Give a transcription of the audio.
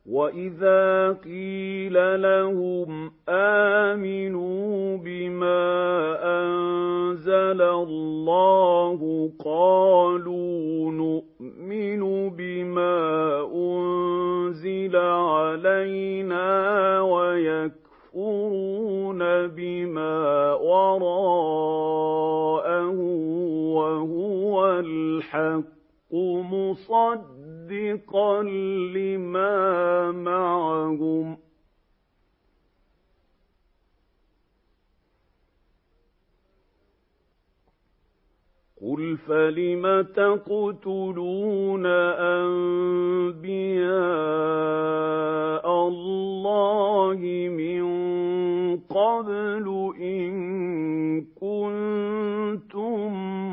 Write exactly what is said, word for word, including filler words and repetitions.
وَإِذَا قِيلَ لَهُمْ آمِنُوا بِمَا أَنزَلَ اللَّهُ قَالُوا نُؤْمِنُ بِمَا أُنزِلَ عَلَيْنَا وَيَكْفُرُونَ بِمَا وَرَاءَهُ وَهُوَ الْحَقُّ مُصَدِّقًا لِّمَا مَعَهُمْ ۗ قُلْ فَلِمَ تَقْتُلُونَ أَنبِيَاءَ اللَّهِ مِن قَبْلُ إِن كُنتُم